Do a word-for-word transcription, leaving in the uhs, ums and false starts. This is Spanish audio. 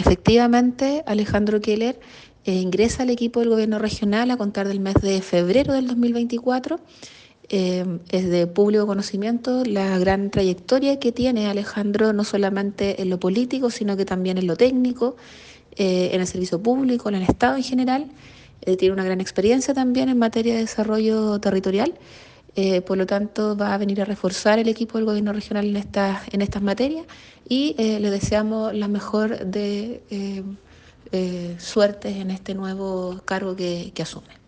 Efectivamente, Alejandro Keller eh, ingresa al equipo del gobierno regional a contar del mes de febrero del dos mil veinticuatro. Eh, es de público conocimiento la gran trayectoria que tiene Alejandro, no solamente en lo político, sino que también en lo técnico, eh, en el servicio público, en el Estado en general. Eh, tiene una gran experiencia también en materia de desarrollo territorial. Eh, por lo tanto, va a venir a reforzar el equipo del gobierno regional en estas, en estas materias y eh, le deseamos la mejor de eh, eh, suertes en este nuevo cargo que, que asume.